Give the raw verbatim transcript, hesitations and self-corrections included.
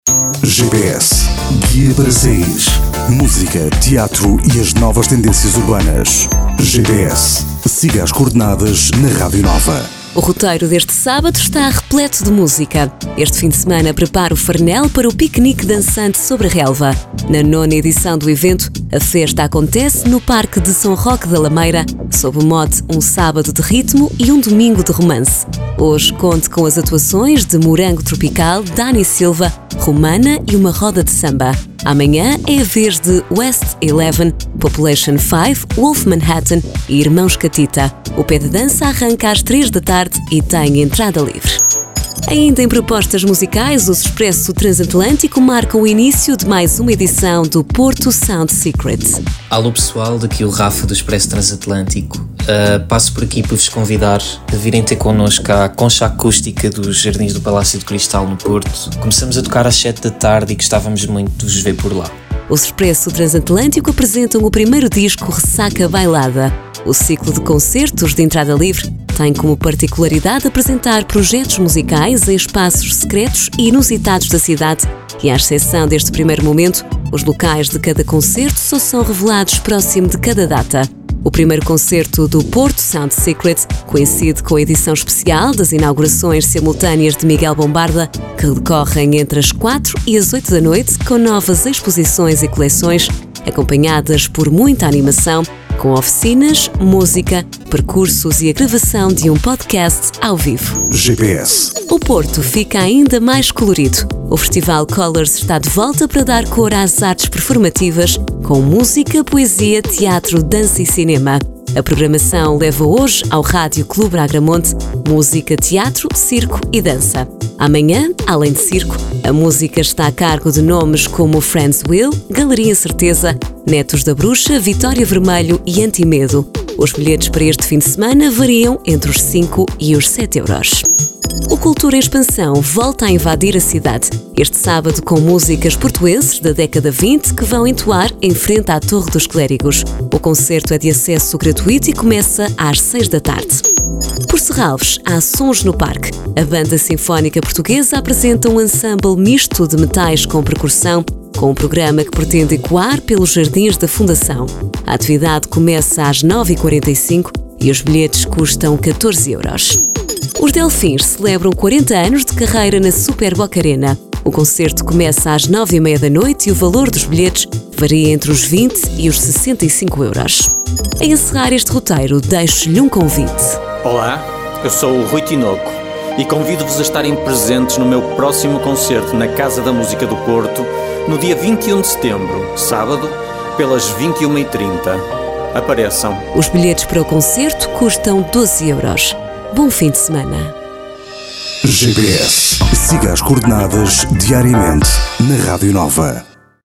G P S, guia para saís. Música, teatro e as novas tendências urbanas. G P S, siga as coordenadas na Rádio Nova. O roteiro deste sábado está repleto de música. Este fim de semana prepara o Farnel para o piquenique dançante sobre a relva. Na nona edição do evento, a festa acontece no Parque de São Roque da Lameira, sob o mote Um Sábado de Ritmo e um Domingo de Romance. Hoje conte com as atuações de Morango Tropical, Dani Silva, Romana e uma roda de samba. Amanhã é a vez de West Eleven, Population cinco, Wolf Manhattan e Irmãos Catita. O pé de dança arranca às três da tarde e tem entrada livre. Ainda em propostas musicais, o Expresso Transatlântico marca o início de mais uma edição do Porto Sound Secret. Alô pessoal, daqui o Rafa do Expresso Transatlântico. Uh, passo por aqui para vos convidar a virem ter connosco à concha acústica dos Jardins do Palácio de Cristal no Porto. Começamos a tocar às sete da tarde e gostávamos muito de vos ver por lá. Os Expresso Transatlântico apresentam o primeiro disco Ressaca Bailada. O ciclo de concertos de entrada livre tem como particularidade apresentar projetos musicais em espaços secretos e inusitados da cidade e, à exceção deste primeiro momento, os locais de cada concerto só são revelados próximo de cada data. O primeiro concerto do Porto Sound Secret coincide com a edição especial das inaugurações simultâneas de Miguel Bombarda, que decorrem entre as quatro e as oito da noite, com novas exposições e coleções, acompanhadas por muita animação, com oficinas, música, percursos e a gravação de um podcast ao vivo. G P S. O Porto fica ainda mais colorido. O Festival Colors está de volta para dar cor às artes performativas, com música, poesia, teatro, dança e cinema. A programação leva hoje ao Rádio Clube Agramonte música, teatro, circo e dança. Amanhã, além de circo, a música está a cargo de nomes como Friends Will, Galeria Certeza, Netos da Bruxa, Vitória Vermelho e Antimedo. Os bilhetes para este fim de semana variam entre os cinco e os sete euros. O Cultura em Expansão volta a invadir a cidade, este sábado com músicas portuenses da década vinte que vão entoar em frente à Torre dos Clérigos. O concerto é de acesso gratuito e começa às seis da tarde. Por Serralves, há Sons no Parque. A Banda Sinfónica Portuguesa apresenta um ensemble misto de metais com percussão, com um programa que pretende ecoar pelos jardins da Fundação. A atividade começa às nove e quarenta e cinco e os bilhetes custam catorze euros. Os Delfins celebram quarenta anos de carreira na Super Boca Arena. O concerto começa às nove e meia da noite e o valor dos bilhetes varia entre os vinte e os sessenta e cinco euros. A encerrar este roteiro, deixo-lhe um convite. Olá, eu sou o Rui Tinoco e convido-vos a estarem presentes no meu próximo concerto na Casa da Música do Porto, no dia vinte e um de setembro, sábado, pelas vinte e uma e trinta. Apareçam. Os bilhetes para o concerto custam doze euros. Bom fim de semana. G P S. Siga as coordenadas diariamente na Rádio Nova.